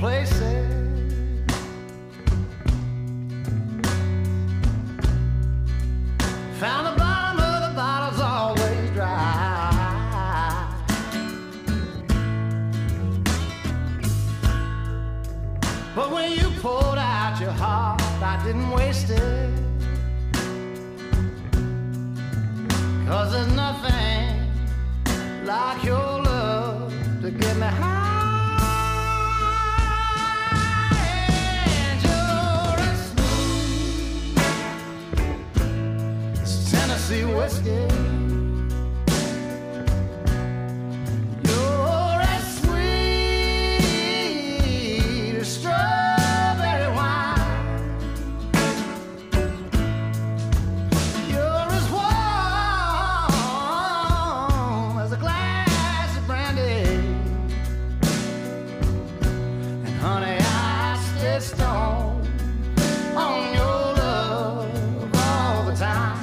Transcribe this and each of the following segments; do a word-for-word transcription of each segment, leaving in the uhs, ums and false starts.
places. Found the bottom of the bottle's always dry. But when you poured out your heart, I didn't waste it. 'Cause there's nothing like your love to get me high. And you're as smooth as Tennessee whiskey. You're as sweet as strawberry wine. You're as warm as a glass of brandy. And honey, I stay stoned on your love all the time.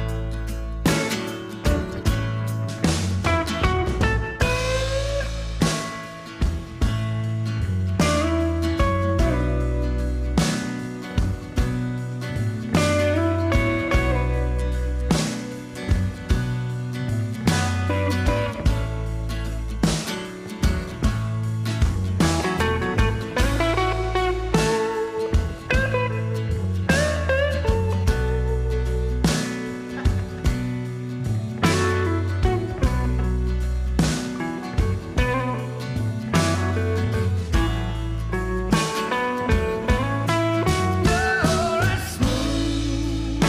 You're as smooth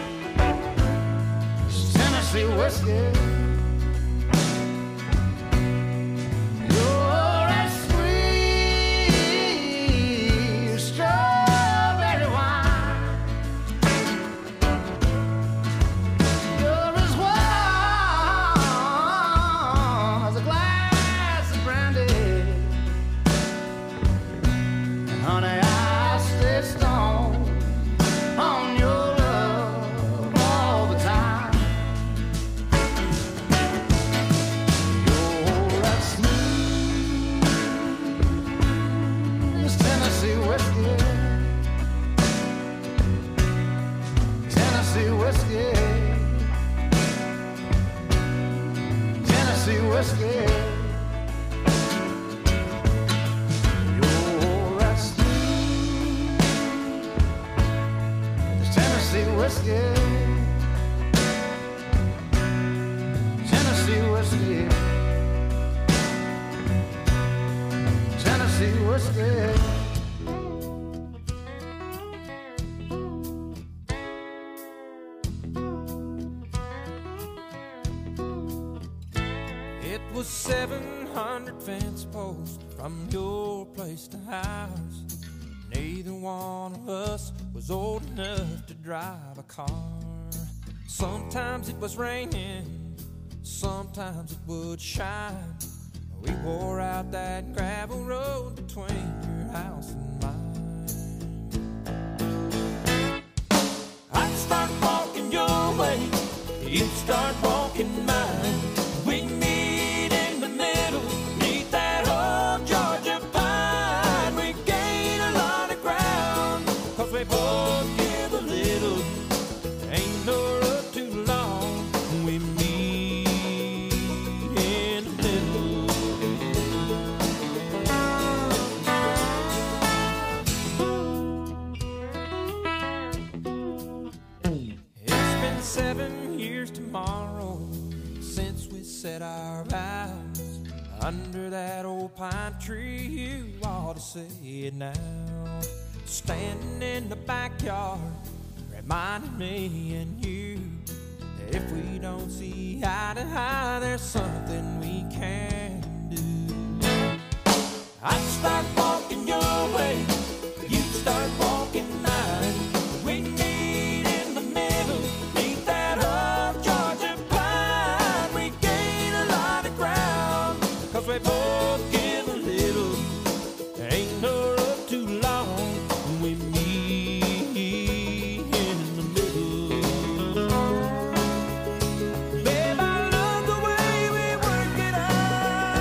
as Tennessee whiskey. You're as sweet as strawberry wine. You're as warm as a glass of brandy. And honey, I stay stoned on your love all the time. You're as smooth as Tennessee whiskey. Tennessee whiskey. Tennessee whiskey. You're as smooth as Tennessee whiskey. Tennessee whiskey. Tennessee whiskey. It was seven hundred fence posts from your place to house. Neither one of us was old enough to drive a car. Sometimes it was raining, sometimes it would shine. We wore out that gravel road between your house and mine. I'd start walking your way, you'd start walking mine. We meet in the middle, neath that old Georgia pine. We gain a lot of ground, 'cause we both give a little. Ain't no road too long, we meet in the middle. It's been seven years tomorrow since we said our vows under that old pine tree. You ought to say it now. Standing in the backyard, reminding me and you that if we don't see eye to eye, there's something we can do. I'd start walking your way, you'd start walking mine. We meet in the middle, neath that old Georgia pine. We gain a lot of ground, 'cause we both give a little. Ain't no road too long, we meet in the middle. Babe, I love the way we work it out.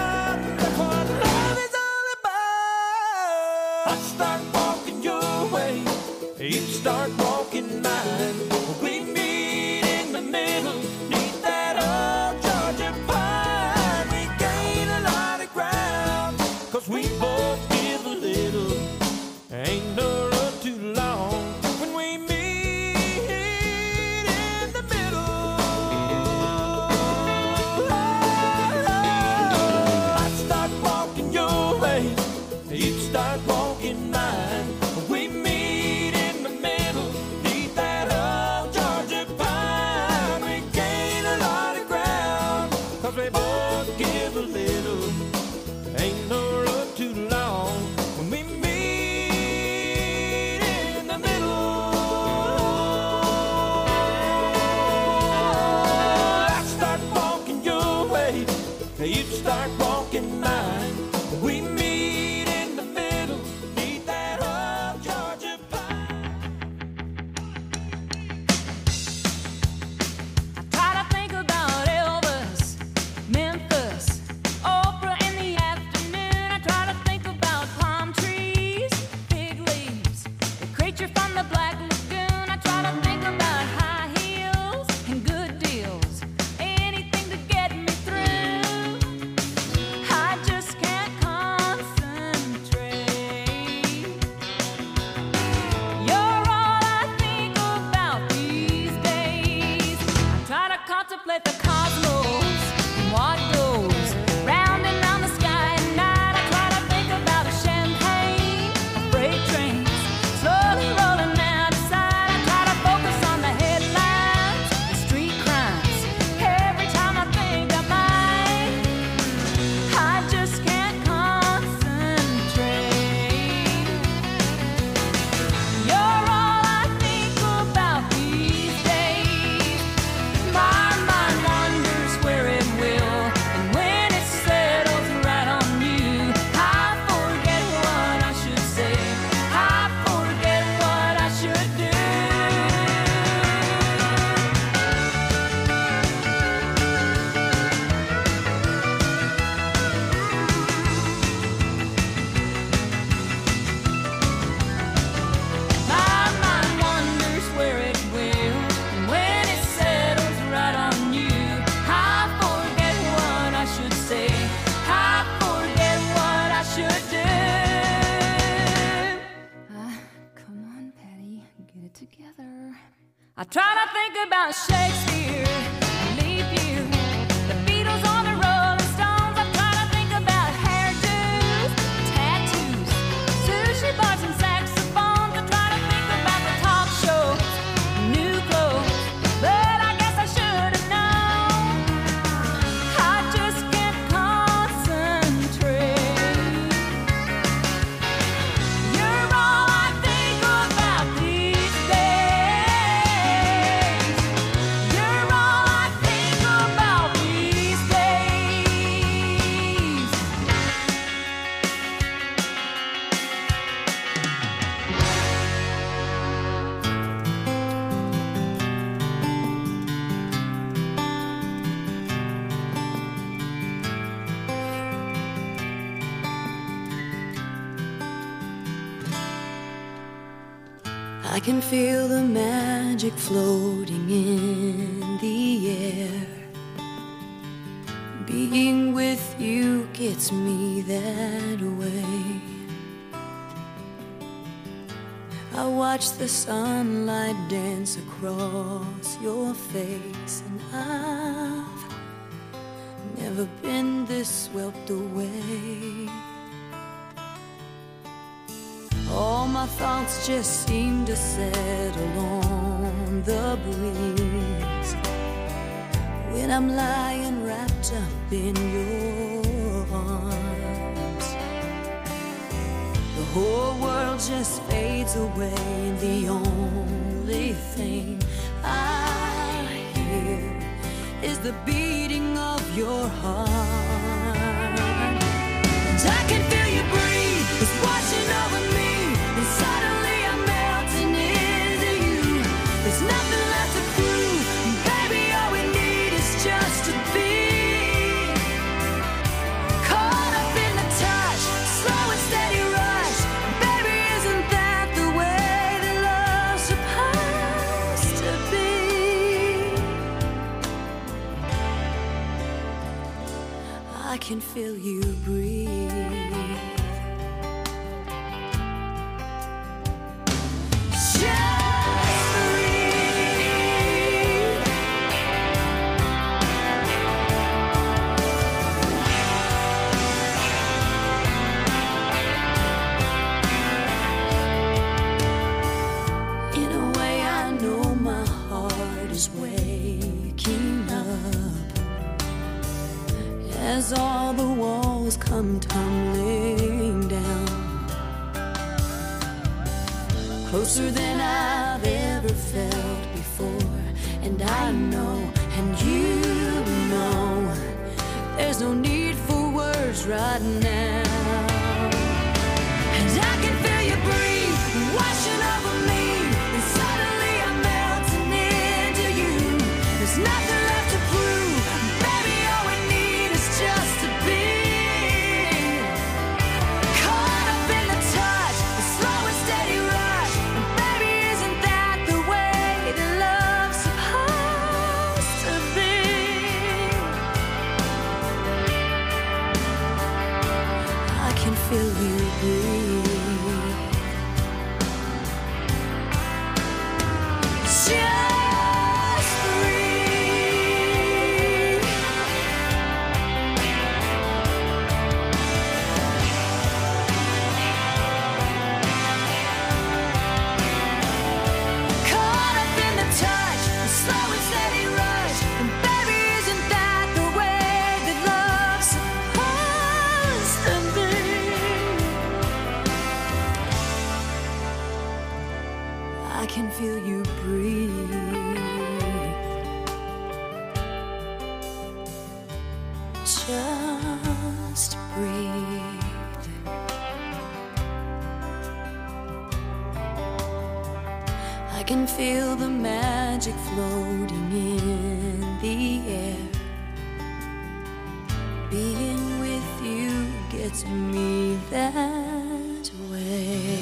I start walking your way, you start walking mine. We meet in the middle, neath that old Georgia pine. We gain a lot of ground, cause we both give a little. Ain't no road too long when we meet in the middle. I start walking your way, you start walking mine. We meet in the middle, neath that old Georgia pine. We gain a lot of ground, cause we both give a little. Ain't no road too long when we meet in the middle. I start walking your way, you start walking mine. We meet in the middle, neath that old Georgia pine. I try to think about Elvis, Memphis, Oprah in the afternoon. I try to think about palm trees, big leaves, the creature from the Black Lagoon. I try to think about high heels and good deals, anything to get me through. I just can't concentrate. You're all I think about these days. I try to contemplate the cosmos and what goes round and round the sky at night. I try to think about a champagne, a freight trains slowly rolling out of sight. I try to focus on the headlines, the street crimes. Every time I think I might, I just can't concentrate. You're all I think about these days. My mind wanders where it will, and when it settles right on you, I forget what I should say. I forget what I should do. My mind wanders where it will, and when it settles right on you, I forget what I should say. I forget what I should do. Ah, come on, Patty, get it together. I try to think about Shakespeare, leave you, the Beatles or the Rolling Stones. I try to think about hairdos, tattoos, sushi bars and saxophones. I try to think about the talk shows, new clothes, but I guess I should have known. I just can't concentrate. You're all I think about these days. You're all I think about these days. I can feel the magic floating in the air. Being with you gets me that way. I watch the sunlight dance across your face, and I've never been this swept away. All my thoughts just seem to settle on the breeze when I'm lying wrapped up in your arms. The whole world just fades away, and the only thing I hear is the beating of your heart. And I can feel you breathe, it's washing over me, and suddenly I'm melting into you. There's nothing left to prove, baby, all we need is just to be caught up in the touch, slow and steady rush. Baby, closer than I've ever felt before. And I know, and you know, there's no need for words right now. And I can feel you breathe, washing over me, and suddenly I'm melting into you. There's nothing left to prove, baby, all we need is just to be caught up in the touch, the slow and steady rush. And baby, isn't that the way that love's supposed to be? I can feel you breathe. Just breathe. Caught up in the touch, the slow and steady rush. And baby, isn't that the way that love's supposed to be? I can feel you breathe. Just breathe. I can feel the magic floating in the air. Being with you gets me that way.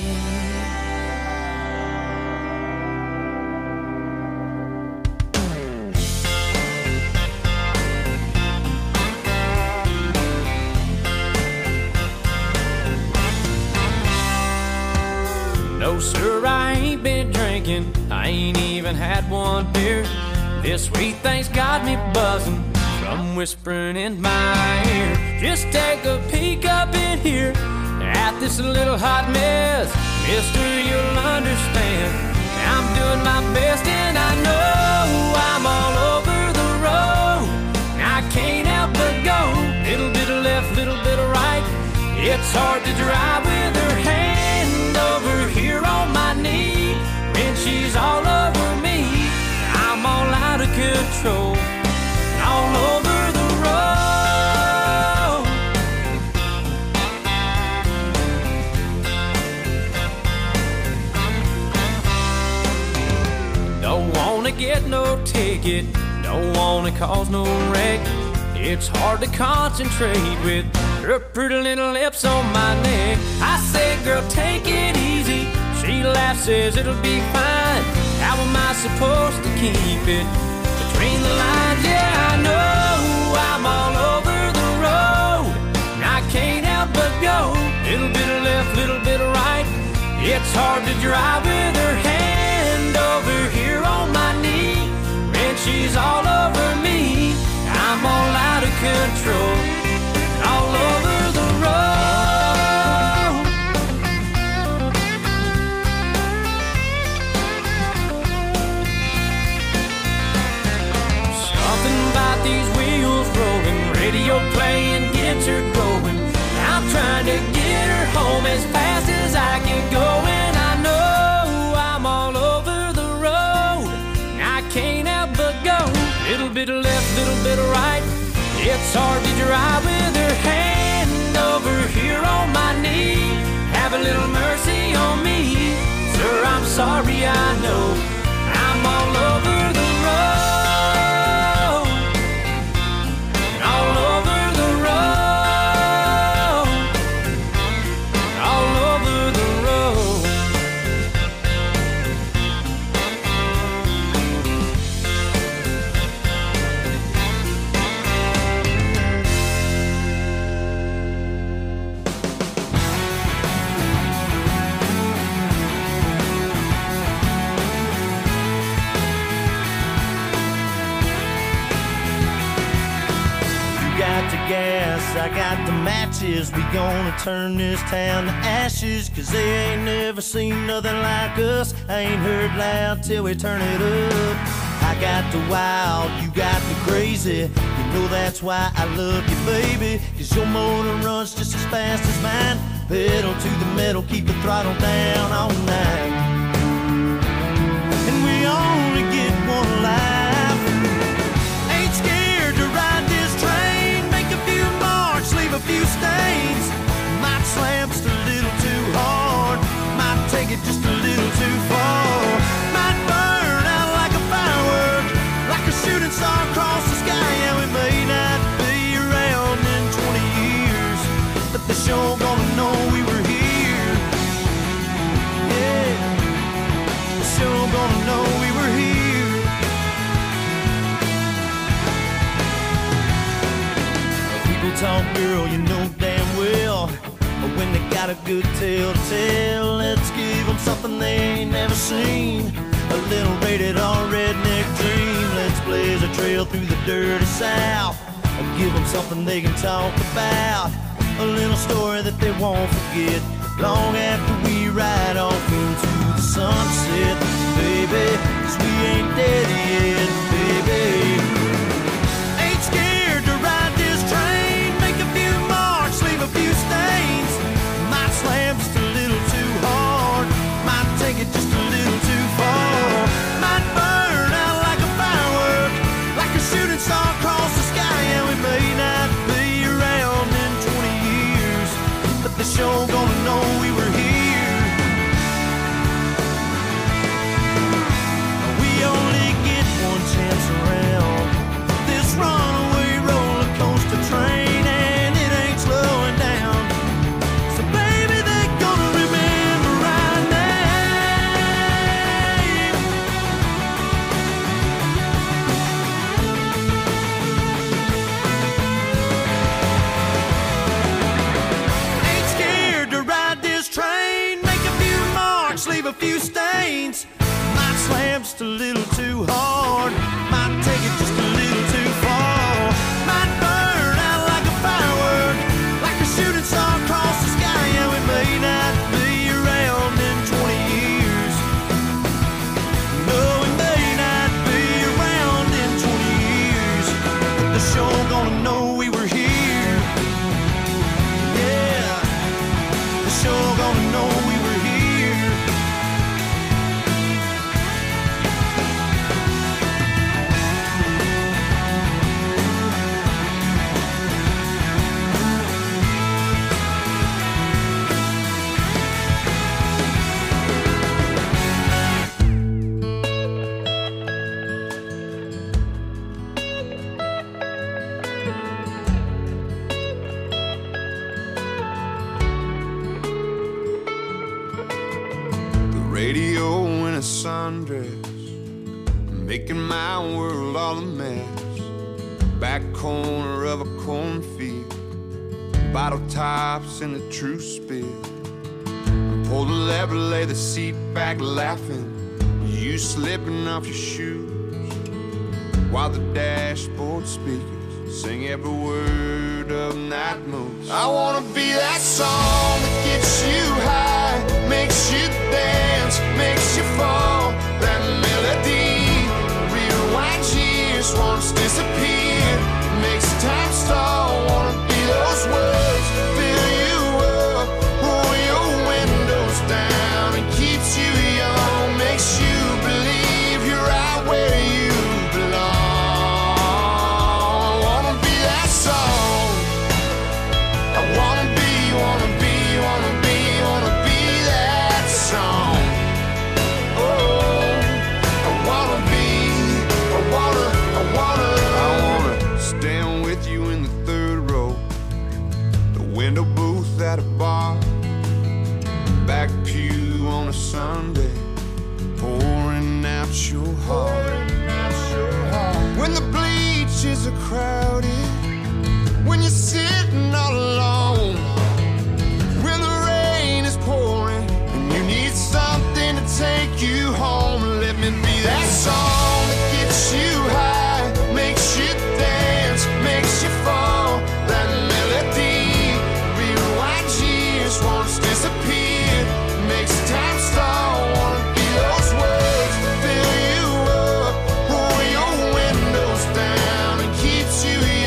No, sir, I ain't been drinking. I ain't even had one beer. This sweet thing's got me buzzing from whispering in my ear. Just take a peek up in here at this little hot mess. Mister, you'll understand. I'm doing my best and I know I'm all over the road. I can't help but go. Little bit of left, little bit of right. It's hard to drive with her hand over here on my knee. When she's all over me, I'm all out of control, all over the road. Don't wanna get no ticket, don't wanna cause no wreck. It's hard to concentrate with her pretty little lips on my neck. I say, girl, take it easy. She laughs, says it'll be fine. How am I supposed to keep it between the lines? Yeah, I know I'm all over the road. I can't help but go. Little bit of left, little bit of right. It's hard to drive with her hand over here on my knee. When she's all over me, I'm all out of control, all over the road. Something about these wheels rolling, radio playing gets her going. I'm trying to get her home as fast as I can go. And I know I'm all over the road. I can't help but go. Little bit of left, little bit of right. It's hard to drive with her hand over here on my knee. Have a little mercy on me. Sir, I'm sorry, I know I'm all over the road, all over the road, all over the road. Gas, I got the matches. We gonna turn this town to ashes, cause they ain't never seen nothing like us. I ain't heard loud till we turn it up. I got the wild, you got the crazy. You know that's why I love you, baby, cause your motor runs just as fast as mine. Pedal to the metal, keep the throttle down all night. stains. Might slam just a little too hard, might take it just a little too far. Might burn out like a firework, like a shooting star across the sky. Yeah, we may not be around in twenty years, but they're sure gonna know we were here. Yeah, they're sure gonna know we were here. People talk, girl, you know damn well, but when they got a good tale to tell, let's give them something they ain't never seen. A little rated R redneck dream. Let's blaze a trail through the dirty South and give them something they can talk about. A little story that they won't forget long after we ride off into the sunset. Baby, 'cause we ain't dead yet, baby. Ain't scared to ride this train, make a few marks, leave a few stains. Might slam just a little too hard, might take it just a little too far. Might burn out like a firework, like a shooting star across the sky. And we may not be around in twenty years, but they're sure gonna know we were here. We only get one chance around this runaway roller coaster train, and it ain't slowing down. So baby, they're gonna remember right now. Ain't scared to ride this train, make a few marks, leave a few stains. Might slam just a little too hard, might take it just a little too far. Might burn out like a firework, like a shooting star across the sky. And we may not be around in twenty years. No, we may not be around in twenty years, but they're sure gonna know we were here. Yeah, they're sure gonna know we were here. Radio in a sundress, making my world all a mess. Back corner of a cornfield, bottle tops in a true spill. Pull the lever, lay the seat back laughing, you slipping off your shoes, while the dashboard speakers sing every word of Night Moves. I wanna be that song that gets you high, makes you dance, makes you fall. That melody rewinds years, once disappear, makes time stall. Wanna be those words, fill you up, roll your windows down, and keeps you young, makes you believe you're right where you belong. I wanna be that song. I wanna be, wanna be, wanna be, wanna be that song. Oh, I wanna be, I wanna, I wanna, I wanna stand with you in the third row, the window booth at a bar, back pew on a Sunday, pouring out your heart. When the bleachers are crowded, when you're sitting all alone, when the rain is pouring and you need something to take you home. Let me be that song that gets you high, makes you dance, makes you fall. That melody rewinds years, once disappear, makes time stall. Wanna be those words, fill you up, roll your windows down, and keeps you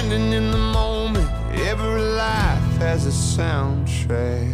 standing in the moment. Every life has a soundtrack.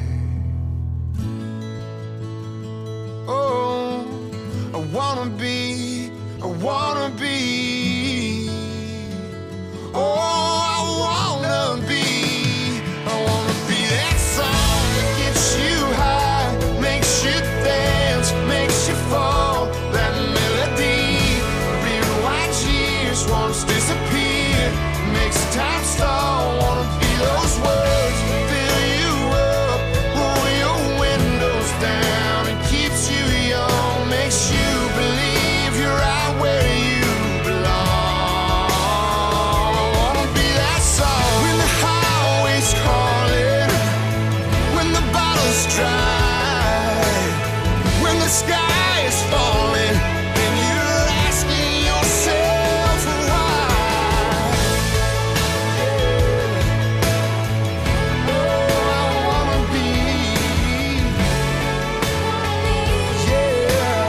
Oh, I wanna be, I wanna be. Oh, I wanna be, I wanna be that song that gets you high, makes you dance, makes you fall. That melody, rewind years, once disappear, makes time stall. Wanna be those words, fill you up, roll your windows down, and keeps you young, makes you believe you're right where you belong. I wanna be that song when the highway's calling, when the bottle's dry, when the sky is falling, and you're asking yourself why. Oh, I wanna be, yeah.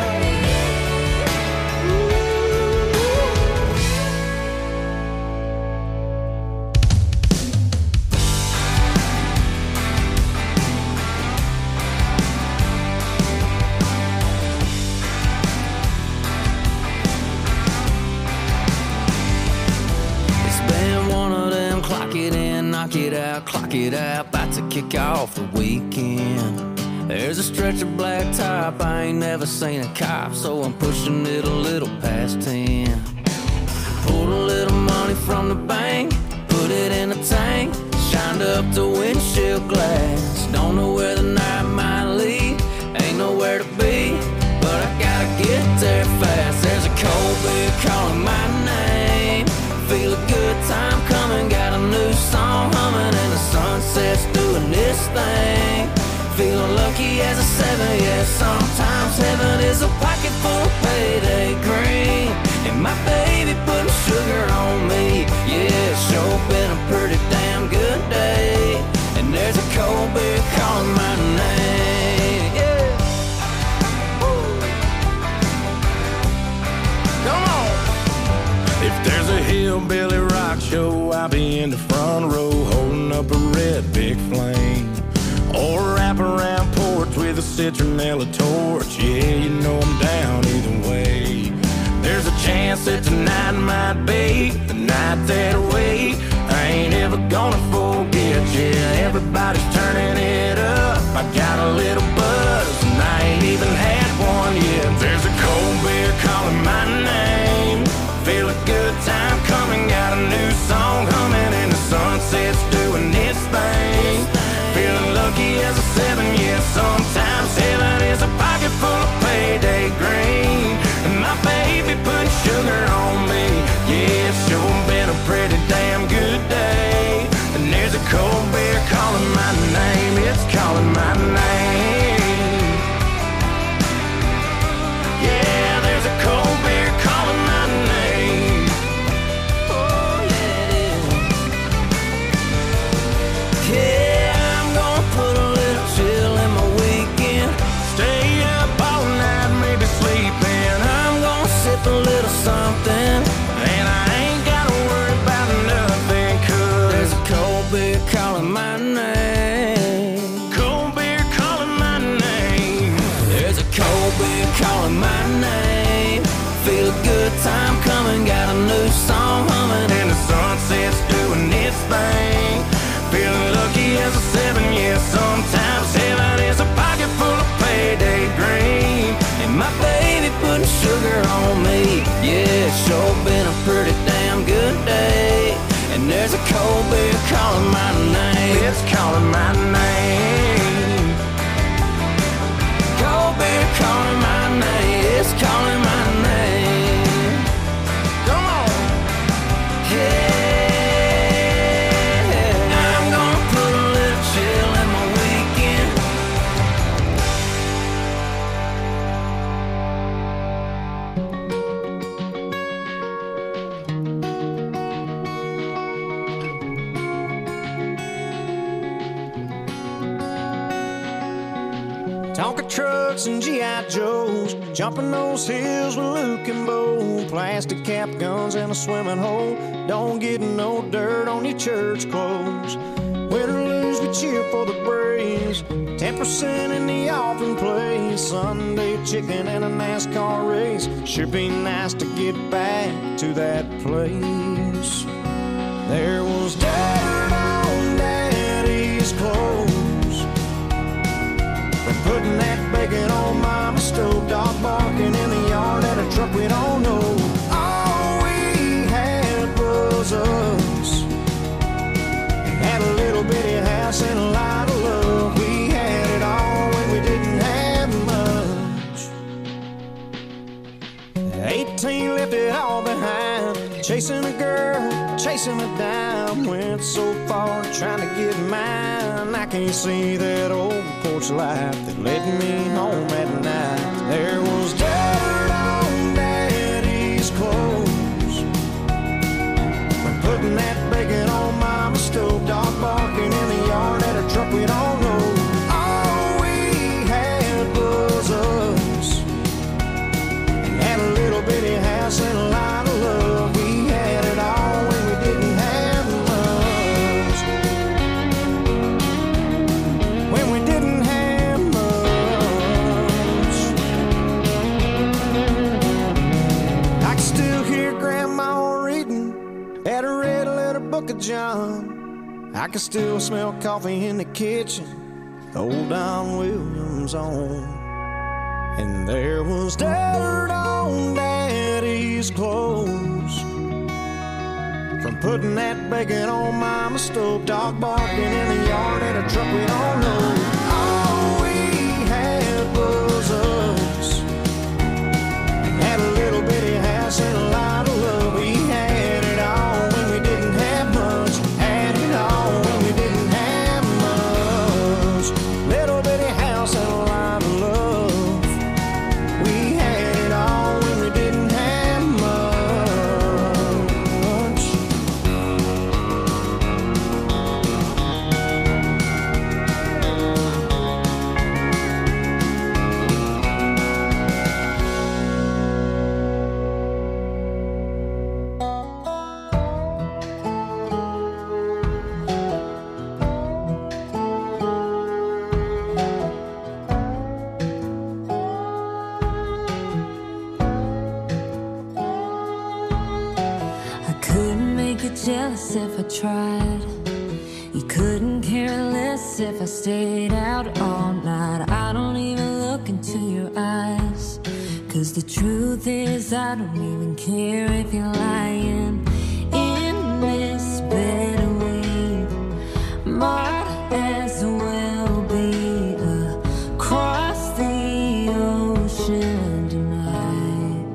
It's been one of them clock it in, knock it out, clock it out, about to kick off the weekend. There's a stretch of black top, I ain't never seen a cop, so I'm pushing it a little past ten. Pulled a little money from the bank, put it in a tank, shined up the windshield glass. Don't know where the night might lead, ain't nowhere to be, but I gotta get there fast. There's a cold beer calling my name, feel a good time coming, got a new song humming, and the sunset's doing this thing. Feeling lucky as a seven, yeah, sometimes heaven is a pocket full of payday green, and my baby putting sugar on me, yeah, it's sure been a pretty damn good day, and there's a cold beer calling my name, yeah. Come on. If there's a hillbilly rock show, I'll be in the front row holding up a red big flame, or wrap around porch with a citronella torch. Yeah, you know I'm down either way. There's a chance that tonight might be the night that I wait. I ain't ever gonna forget. Yeah, everybody's turning it up. I got a little buzz and I ain't even had one yet. There's a cold beer calling my name, feel a good time coming, got a new song humming, and the sunset's doing its thing. Feeling lucky as a seven, yeah, sometimes heaven is a pocket full of payday green, and my baby put sugar on me, yeah, it's sure been a pretty damn good day, and there's a cold beer calling my name, it's calling my name. Market trucks and G I Joes, jumping those hills with Luke and Bo. Plastic cap guns in a swimming hole. Don't get no dirt on your church clothes. Win or lose, we cheer for the Braves. Ten percent in the offering place. Sunday chicken and a NASCAR race. Sure be nice to get back to that place. There was dirt on Daddy's clothes from putting that bacon on Mama's stove. Dog barking in the yard at a truck we don't know. All we had was us. Had a little bitty house and a lot of love. We had it all when we didn't have much. Eighteen left it all behind. Chasing a girl, chasing a dime. Went so far trying to get mine. I can't see that old porch light that led me home at night. There was dirt on Daddy's clothes from putting that bacon on Mama's stove. Dog barking in the yard at a truck we don't know. All we had was us. Had a little bitty house and a lot of love. We had it all when we didn't have much. When we didn't have much. I can still hear Grandma reading at a red letter book of John. I can still smell coffee in the kitchen, old Don Williams on. And there was dirt on Daddy's clothes from putting that bacon on Mama's stove. Dog barking in the yard at a truck we don't know. All we had was us. Had a little bitty house and a lot of love. We had it all when we didn't have much. Had it all when we didn't have much. Little bitty house and a lot of love. We had it all when we didn't have much. I couldn't make you jealous if I tried. You couldn't care less if I stayed out all night. I don't even look into your eyes, 'cause the truth is I don't even care if you're lying. In this bed we might as well be across the ocean tonight.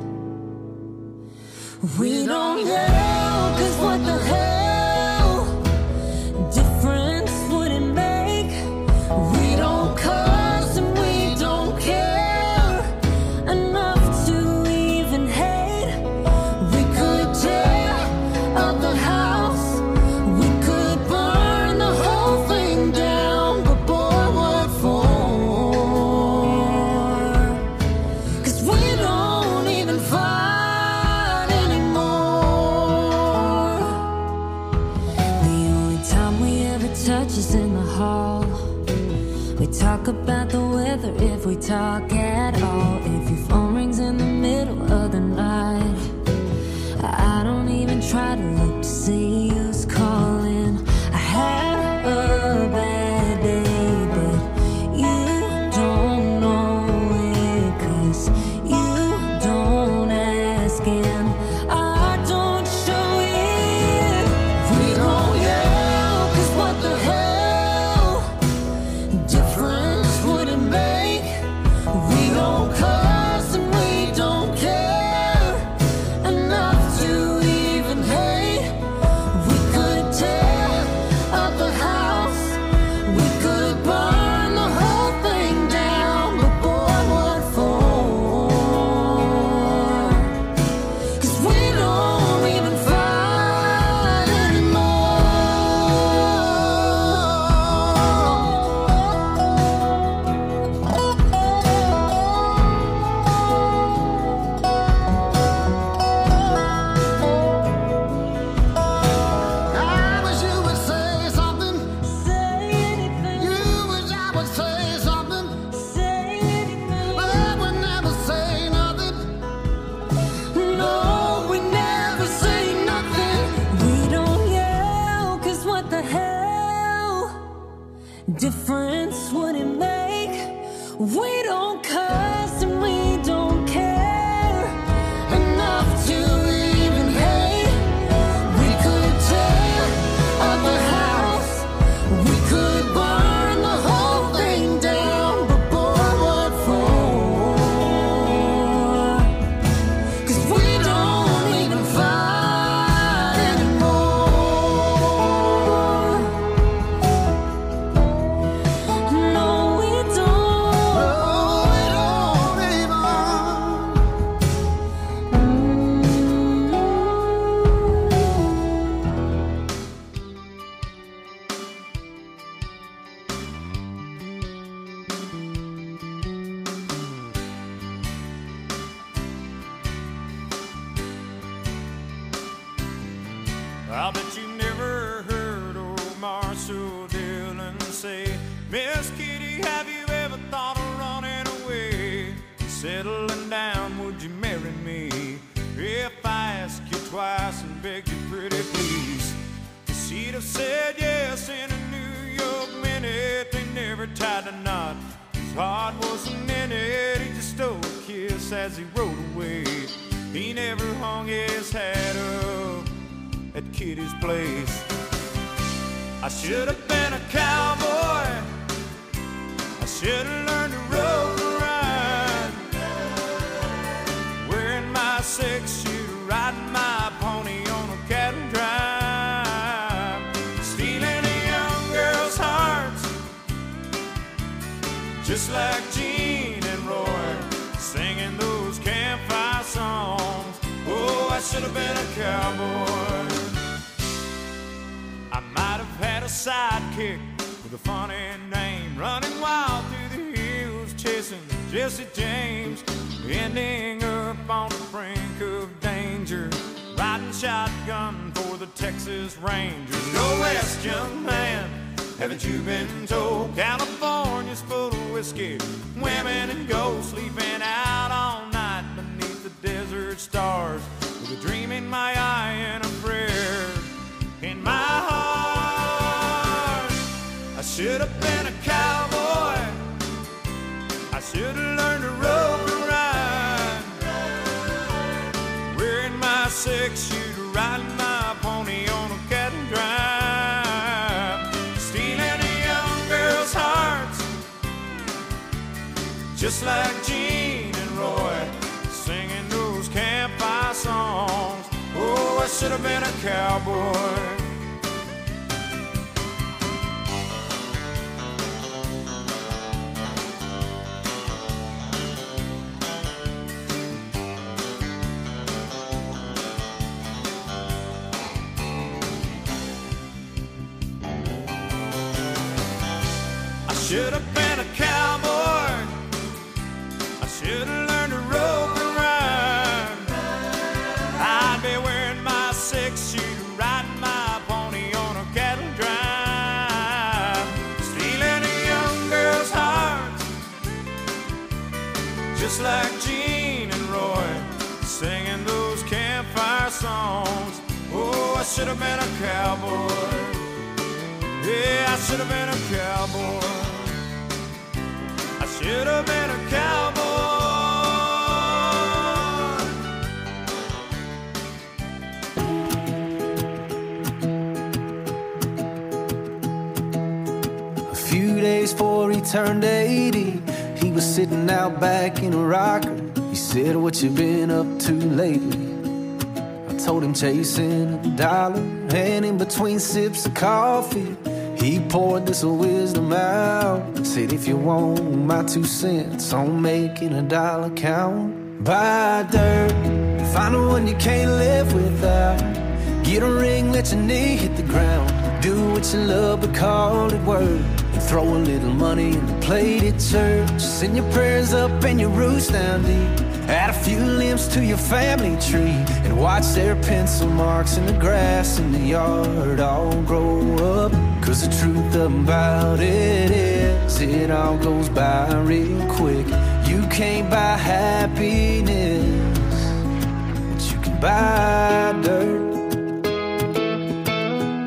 We don't know, 'cause what the hell difference would it make? We don't cuss and we don't care enough to even hate. We could tear up the house, we could burn the whole thing down, but boy, what for? 'Cause we don't even fight anymore. The only time we ever touch is in the hall. We talk about the weather if we talk at all. If your phone rings in the middle of the night, I don't even try to look to see who's calling. I had a bad day, but you don't know it, 'cause you don't ask and I don't show it. We don't yell, 'cause what the hell difference would it make? We don't cut don't cuss and we don't care enough to even hate. We could tear up a house, we could burn the whole thing down, but boy, what for? 'Cause we don't even fight anymore. No, we don't. No, we don't even. I bet you never heard old Marshall Dillon say, Miss Kitty, have you ever thought of running away? Settling down, would you marry me? If I ask you twice and beg you pretty please. She'd have said yes in a New York minute. They never tied a knot, his heart wasn't in it. He just stole a kiss as he rode away. He never hung his hat up at Kitty's place. I should have been a cowboy, I should have learned to rope and ride, wearing my six-shooter, riding my pony on a cattle drive, stealing a young girl's hearts, just like Gene and Roy, singing those campfire songs. Oh, I should have been a cowboy. I might have had a sidekick with a funny name, running wild through the hills, chasing Jesse James, ending up on the brink of danger, riding shotgun for the Texas Rangers. Go west, young man, haven't you been told? California's full of whiskey, women and gold, sleeping out all night beneath the desert stars, with a dream in my eye and a prayer in my heart. I should have been a cowboy, I should have learned to rope and ride, wearing my six-shooter, riding my pony on a cattle drive, stealing a young girl's hearts, just like Gene and Roy, singing those campfire songs. Oh, I should have been a cowboy. I should have been a cowboy, I should have learned to rope and ride, I'd be wearing my six-shooter, riding my pony on a cattle drive, stealing a young girl's heart, just like Gene and Roy, singing those campfire songs. Oh, I should have been a cowboy. Yeah, I should have been a cowboy. I should have been a cowboy. A few days before he turned eighty, he was sitting out back in a rocker. He said, what you been up to lately? I told him chasing a dollar, and in between sips of coffee, he poured this wisdom out. Said, if you want my two cents on making a dollar count, buy dirt, find the one you can't live without. Get a ring, let your knee hit the ground. Do what you love, but call it work. And throw a little money in the plate at church. Send your prayers up and your roots down deep. Add a few limbs to your family tree, and watch their pencil marks in the grass in the yard all grow up. Cause the truth about it is, it all goes by real quick. You can't buy happiness, but you can buy dirt.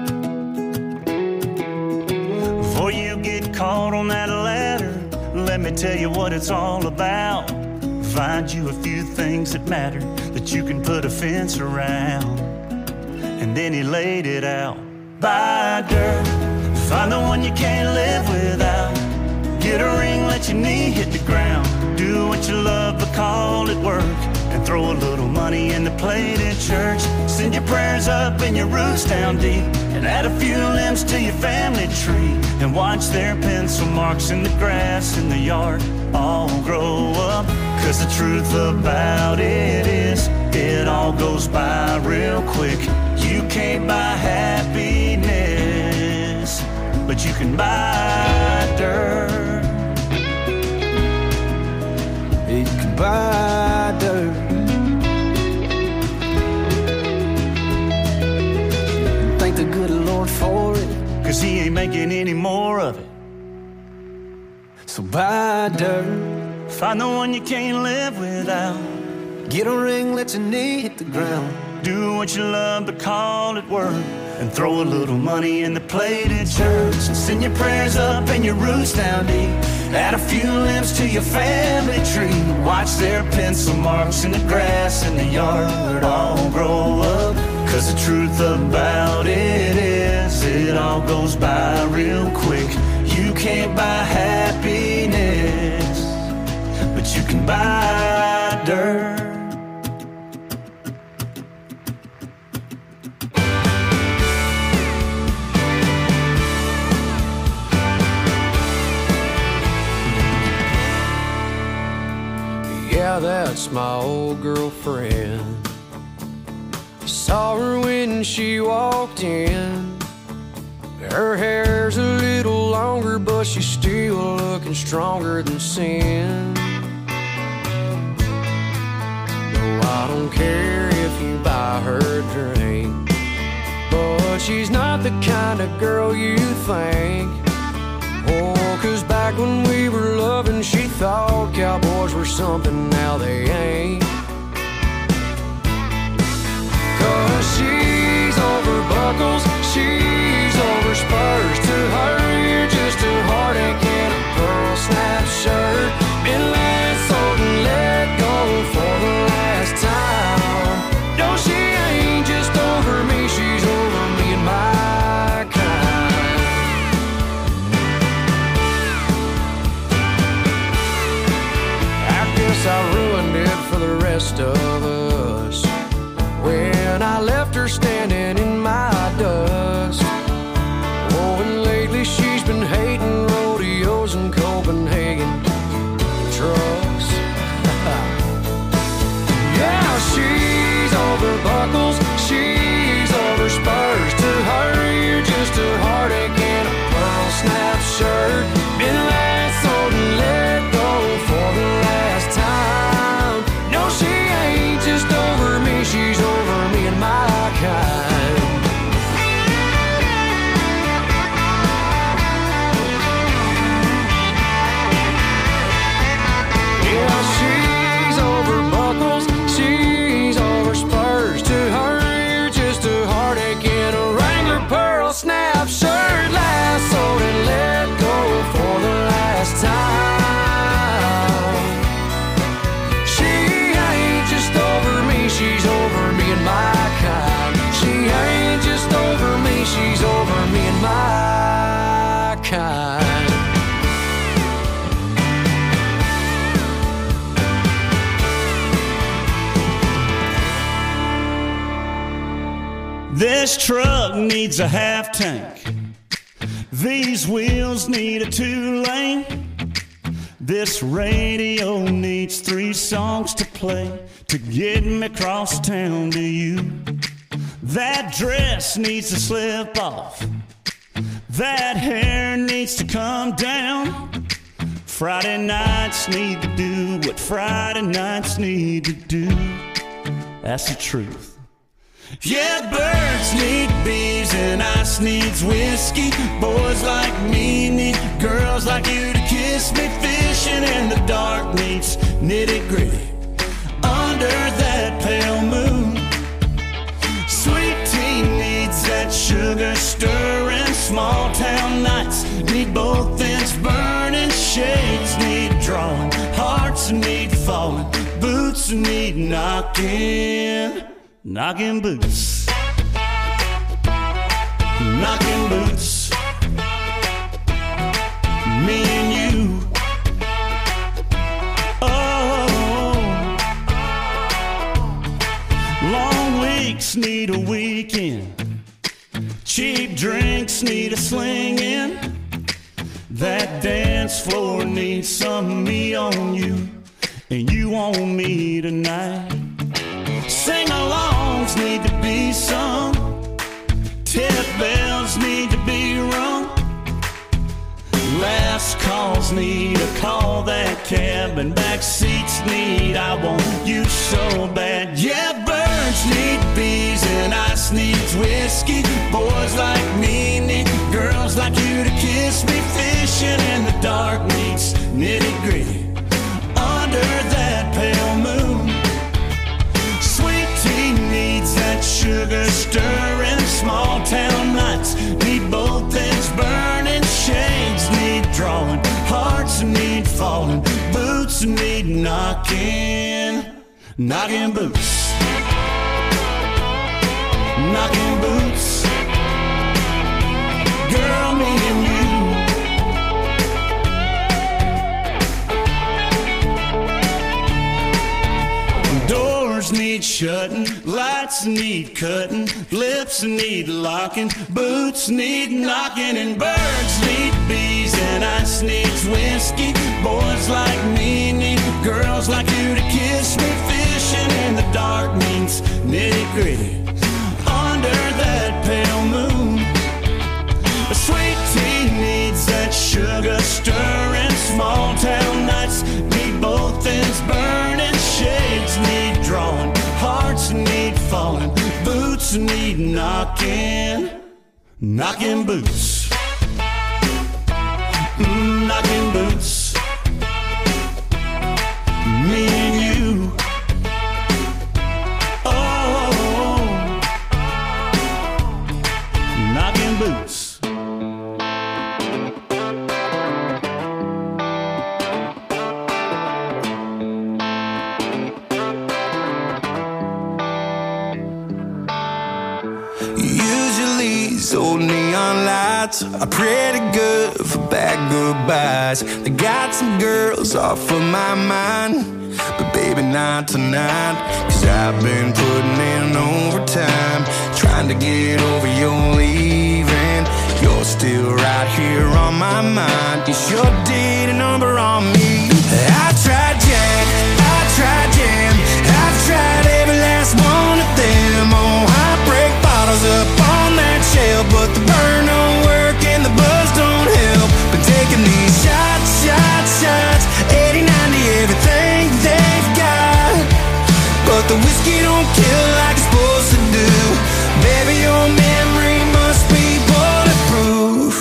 Before you get caught on that ladder, let me me tell you what it's all about. Find you a few things that matter that you can put a fence around. And then he laid it out. Buy dirt, find the one you can't live without. Get a ring, let your knee hit the ground. Do what you love but call it work. And throw a little money in the plate at church. Send your prayers up and your roots down deep. And add a few limbs to your family tree. And watch their pencil marks in the grass in the yard all grow up. Cause the truth about it is, it all goes by real quick. You can't buy happiness, but you can buy dirt. You can buy dirt. Thank the good Lord for it, cause he ain't making any more of it. So buy dirt. Find the one you can't live without. Get a ring, let your knee hit the ground. Do what you love but call it work. And throw a little money in the plate at church. And send your prayers up and your roots down deep. Add a few limbs to your family tree. Watch their pencil marks in the grass in the yard all grow up. Cause the truth about it is, it all goes by real quick. You can't buy happiness, but you can buy dirt. Yeah, that's my old girlfriend. Saw her when she walked in. Her hair's a little longer, but she's still looking stronger than sin. No, I don't care if you buy her a drink, but she's not the kind of girl you think. Oh, cause back when we were loving, she thought cowboys were something, now they ain't. Cause she's over buckles, she's over spurs. To her, you're just a heartache in a pearl snap shirt. Been let sold and let go for the last time. No, she ain't just over me, she's over me and my kind. I guess I ruined it for the rest of us when I left her standing in my dust. Oh, and lately she's been hating rodeos in Copenhagen trucks. Yeah, she's over buckles, she's over spurs. To her, you're just a heartache in a pearl snap shirt. Been last sold and let go for the last time. No, she ain't just over me, she's over me and my kind. Yeah, she's over buckles, she's over spurs. To her, you're just a heartache in a Wrangler pearl snap shirt. Last sold and let go for the last time. She ain't just over me, she's over me and my kind. She ain't just over me, she's over me and my kind. This truck needs a half tank. These wheels need a two lane. This radio needs three songs to play to get me across town to you. That dress needs to slip off. That hair needs to come down. Friday nights need to do what Friday nights need to do. That's the truth. Yeah, birds need bees and ice needs whiskey. Boys like me need girls like you to kiss me. Fishing in the dark needs nitty gritty under that pale moon. Sweet tea needs that sugar stirring. Small town nights need both ends burning. Shades need need falling, boots need knocking, knocking boots, knocking boots. Me and you. Oh, long weeks need a weekend. Cheap drinks need a slinging. That dance floor needs some me on you, and you on me tonight. Sing-alongs need to be sung. Tip bells need to be rung. Last calls need a call that cab, and back seats need I want you so bad. Yeah, birds need bees and ice needs whiskey. Boys like me need girls like you to kiss me. Fishing in the dark needs nitty gritty under that pale moon. Sweet tea needs that sugar stirring. Small town nights need both ends burning. Shades need drawing, hearts need falling, boots need knocking, knocking boots, knocking boots. Girl, me and you. Doors need shutting, lights need cutting, lips need locking, boots need knocking, and birds need bees and ice needs whiskey. Boys like me need girls like you to kiss me. Fishing in the dark means nitty gritty under that pale moon. A sweet tea needs that sugar stirring. Small town nights need both ends burning. Shades need drawing, hearts need falling, boots need knocking, knocking boots, mm, knocking boots. Me and you. Oh, knocking boots. Old neon lights are pretty good for bad goodbyes. I got some girls off of my mind, but baby not tonight. Cause I've been putting in overtime, trying to get over your leaving. You're still right here on my mind. You sure did a number on me. I tried Jack, I tried Jam, I've tried every last one of them. Oh, heartbreak bottles up on that shelf, but the burn don't work and the buzz don't help. Been taking these shots, shots, shots, eighty, ninety, everything they've got, but the whiskey don't kill like it's supposed to do. Baby, your memory must be bulletproof.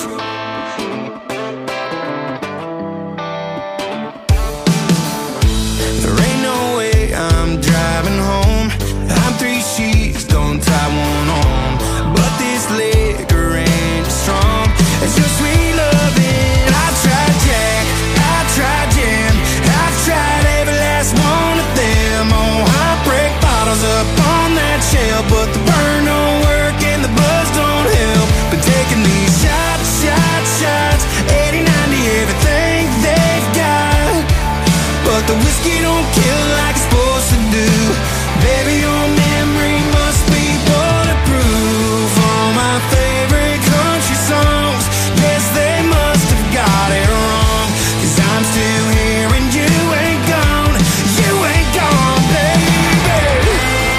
There ain't no way I'm driving home. I'm three sheets, don't tie one on, but this liquor ain't strong. It's your sweet loving. I've tried Jack, I've tried Jam, I've tried every last one of them. Oh, heartbreak bottles up on that shelf, but the burn don't work and the buzz don't help. Been taking these shots, shots, shots, eighty, ninety, everything they've got, but the whiskey don't kill like it's supposed to do. Baby, your memory must be bulletproof. All my favorite country songs, yes, they must have got it wrong. Cause I'm still here and you ain't gone, you ain't gone, baby.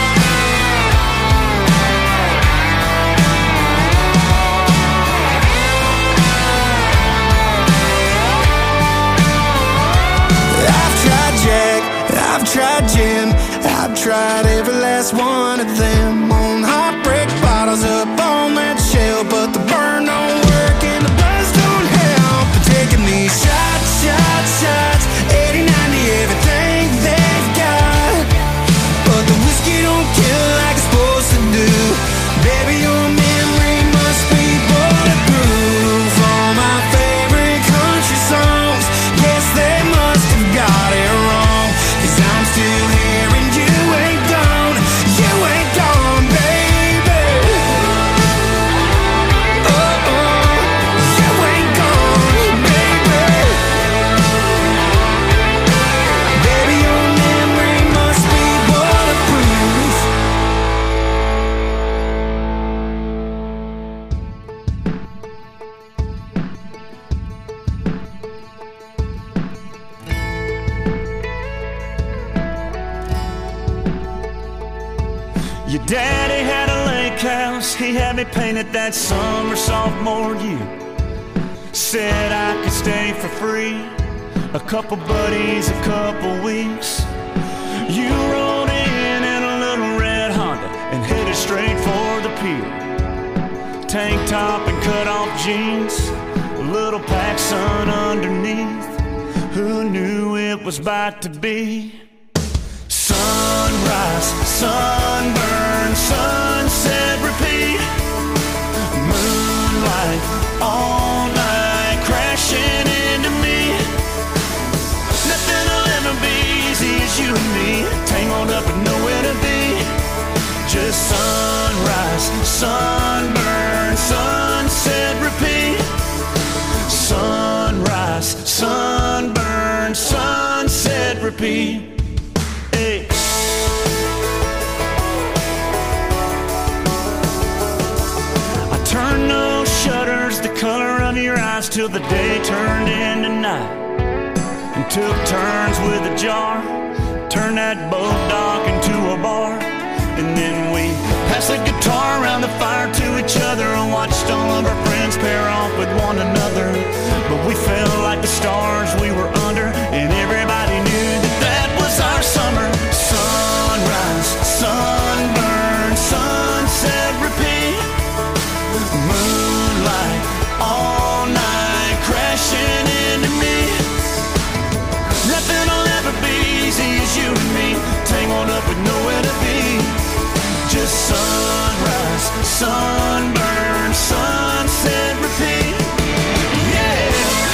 I've tried Jack, I've tried Jim, I've tried every last one of them. On heartbreak bottles up on that shelf, but the burn don't work and the buzz don't help. But taking these shots, shots, shots, eighty, ninety, everything they've got, but the whiskey don't kill like it's supposed to do. Baby, your memory must be bulletproof. All my favorite country songs, yes, they must have got it wrong. Your daddy had a lake house, he had me painted that summer sophomore year. Said I could stay for free, a couple buddies, a couple weeks. You rolled in in a little red Honda and headed straight for the pier. Tank top and cut off jeans, a little PacSun underneath. Who knew it was about to be sunrise, sunburn, sunset, repeat. Moonlight all night crashing into me. Nothing will ever be easy as you and me, tangled up and nowhere to be. Just sunrise, sunburn, sunset, repeat. Sunrise, sunburn, sunset, repeat. Hey. I turned those shutters the color of your eyes till the day turned into night, and took turns with a jar, turned that boat dock into a bar. And then we passed the guitar around the fire to each other and watched all of our friends pair off with one another. But we felt like the stars we were under, and everybody knew that that was our summer. Sunrise, sunburn, sunset, repeat. Moonlight all night crashing into me. Nothing will ever be easy as you and me, tangled up with nowhere to be. Just sunrise, sunburn, sunset, repeat. Yeah.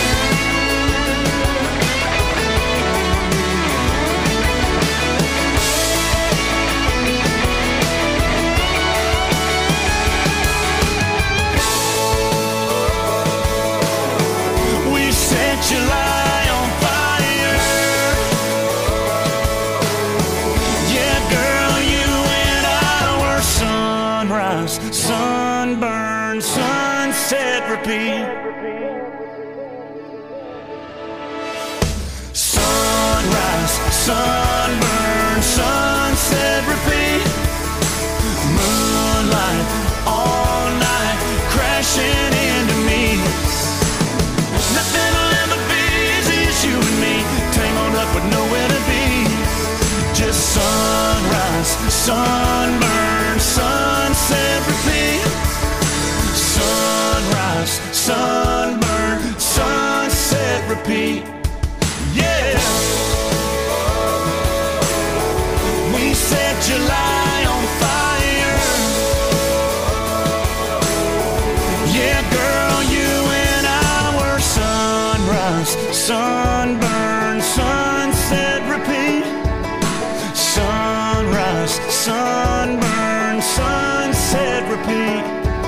We set July on fire. Yeah, girl, you and I were sunrise, sunburn, sunset, repeat. Sunrise, sunburn, sunset, repeat. Moonlight all night crashing into me. Nothing will ever be easy as you and me, tangled up with nowhere to be. Just sunrise, sunburn, sunset, repeat. Sunrise, sunburn, sunset, repeat. Yeah. We set July on fire. Yeah, girl, you and I were sunrise, sunburn, sunset, repeat. Sunrise, sunburn, sunset, repeat.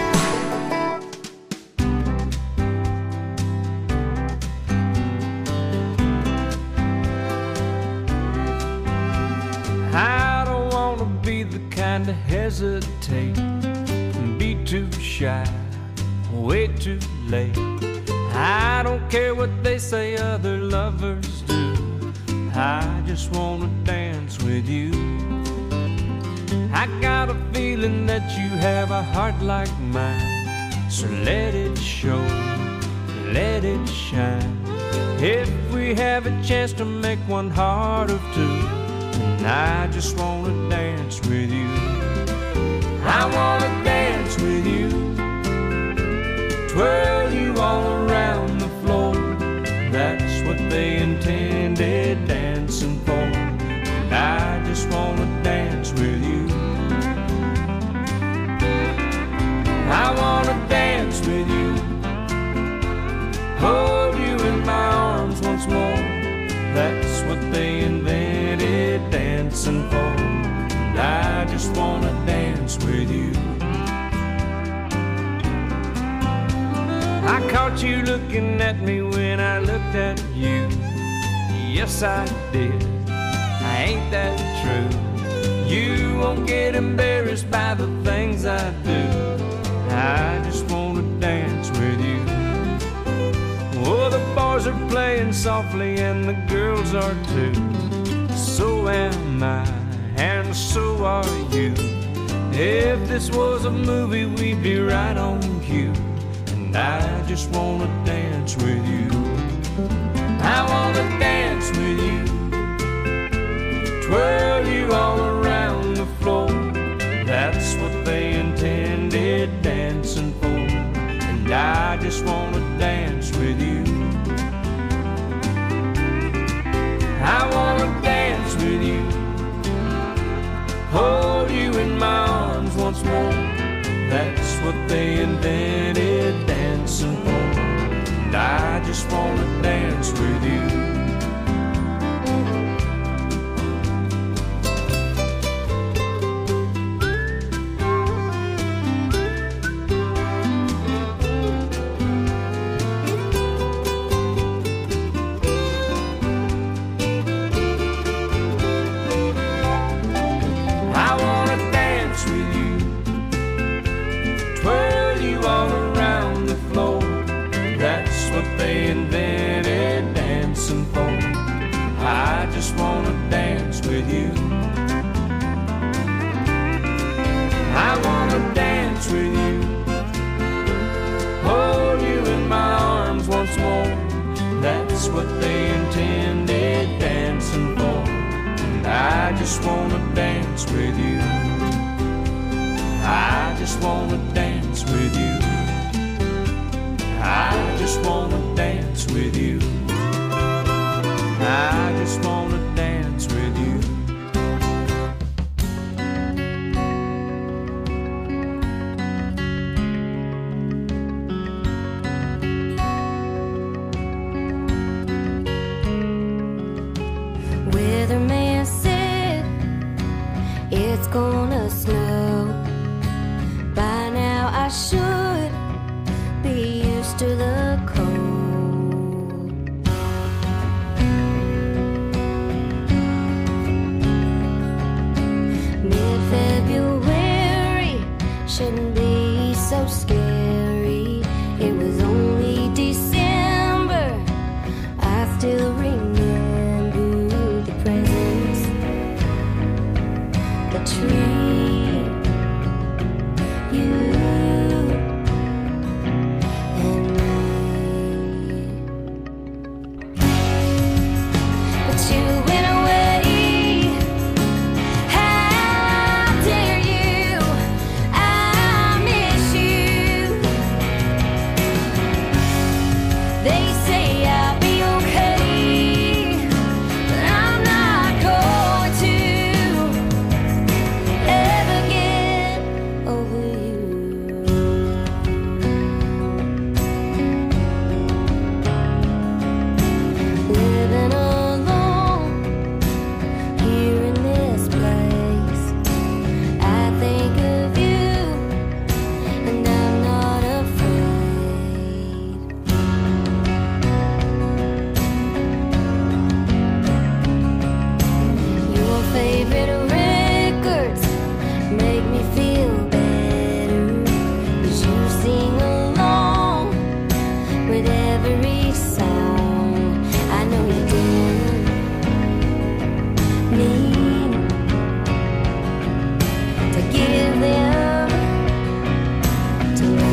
I don't wanna be the kind to hesitate and be too shy, way too late. I don't care what they say other lovers do, I just wanna dance with you. I got a feeling that you have a heart like mine, so let it show, let it shine. If we have a chance to make one heart of two, and I just wanna dance with you. I wanna dance with you, twirl you all around the floor. That's what they intended dancing for, and I just wanna dance with you. I wanna dance with you, hold you in my arms once more. That's what they invented dancing for, and I just wanna dance with you. I caught you looking at me when I looked at you. Yes, I did. Ain't that true? You won't get embarrassed by the things I do. I just wanna dance with you. Oh, the boys are playing softly and the girls are too. So am I, and so are you. If this was a movie, we'd be right on cue. And I just wanna dance with you. I wanna dance with you, twirl you all around the floor. That's what they intended dancing for. And I just wanna dance with you. I wanna dance with you, hold you in my arms once more. That's what they invented dancing for. And I just wanna dance with you. Weatherman said it's gonna snow. By now I should be used to the cold. Mid-February shouldn't be so scary. It was only December. I still remember the presents, the tree, you and me. But you went away. How dare you? I miss you. They say I'll be okay, but I'm not going to ever get over you. Living alone here in this place, I think of you and I'm not afraid. Your favorite records make me feel better, 'cause you sing along with every song. I know you didn't mean to give them to me,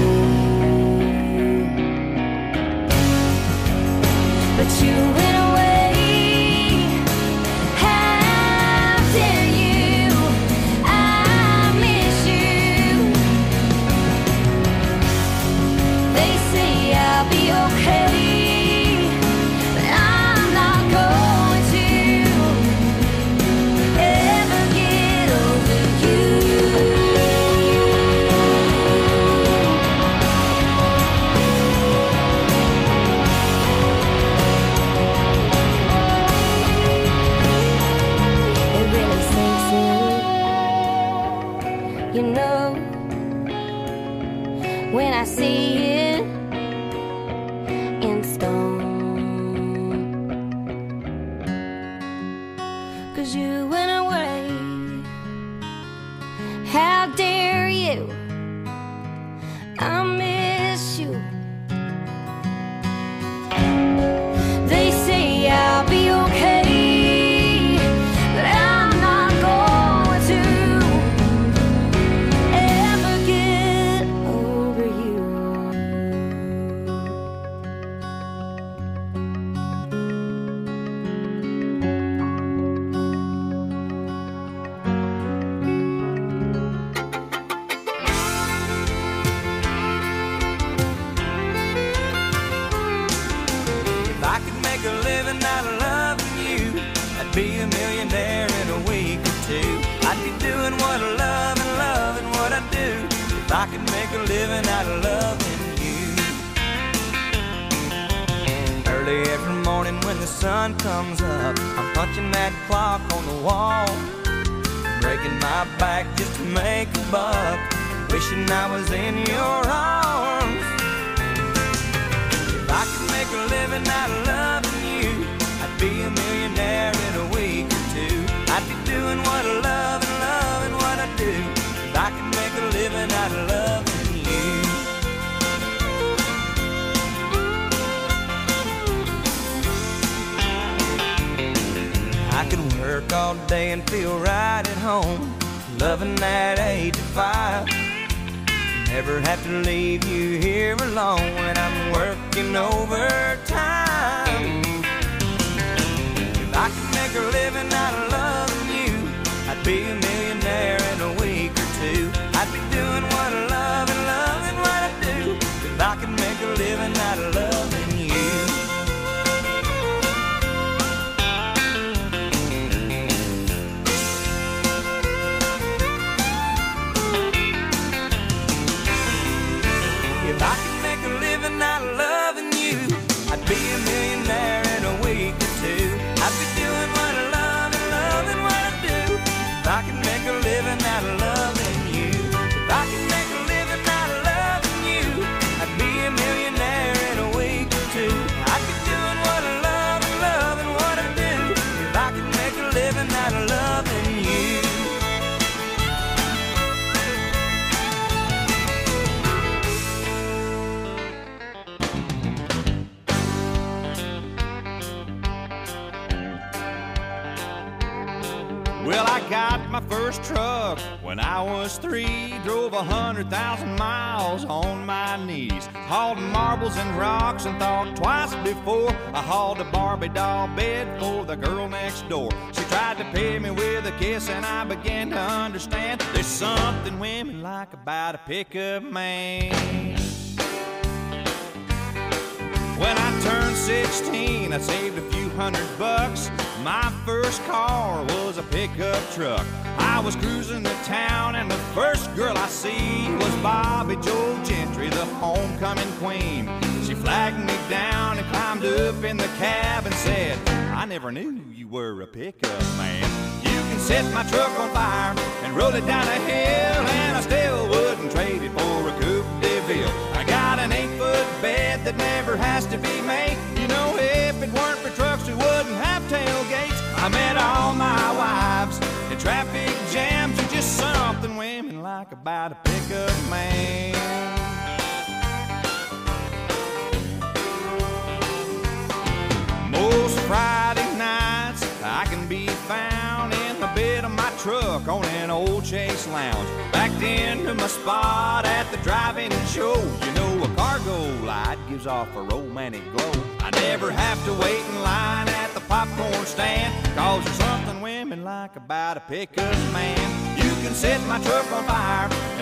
but you went away. How dare you? I miss you. They say I'll be okay, but I'm not going to ever get over you. It really sinks in, you know, when I see it in stone. 'Cause you went away. How dare you? I miss you. They say I'll be okay, but I'm not going to living out of loving you. Early every morning when the sun comes up, I'm punching that clock on the wall, breaking my back just to make a buck, wishing I was in your arms. If I could make a living out of loving you, I'd be a millionaire in a week or two. I'd be doing what I love and loving what I do. If I could make a living out of loving you. I could work all day and feel right at home, loving that eight to five. Never have to leave you here alone when I'm working overtime. If I could make a living out of loving you, I'd be a millionaire in a week or two. I'd be doing what I love and loving what I do. If I could make a living out of loving you. If I could make a living out of loving you, I'd be a millionaire in a week or two. I'd be doing what I love and loving what I do. If I could make a living out of loving you. If I could make a living out of loving you, I'd be a millionaire in a week or two. I'd be doing what I love and loving what I do. If I could make a living out of loving you. Well, I got my first truck when I was three. Drove a hundred thousand miles on my knees. Hauled marbles and rocks and thought twice before I hauled a Barbie doll bed for the girl next door. She tried to pay me with a kiss and I began to understand there's something women like about a pickup man. When I turned sixteen, I saved a few hundred bucks. My first car was a pickup truck. I was cruising to town and the first girl I see was Bobby Joe Gentry, the homecoming queen. She flagged me down and climbed up in the cab and said, I never knew you were a pickup man. You can set my truck on fire and roll it down a hill, and I still wouldn't trade it for a Coupe de Ville. I got an eight-foot bed that never has to be made. You know, if it weren't for trucks, we wouldn't have tailgates. I met all my wives in traffic jams. There's just something women like about a pickup man. Most Friday nights I can be found in the bed of my truck on an old Chase Lounge, backed into my spot at the drive-in show. You know, a cargo light gives off a romantic glow. I never have to wait in line at the popcorn stand, cause there's something women like about a pickup man. You can set my truck on fire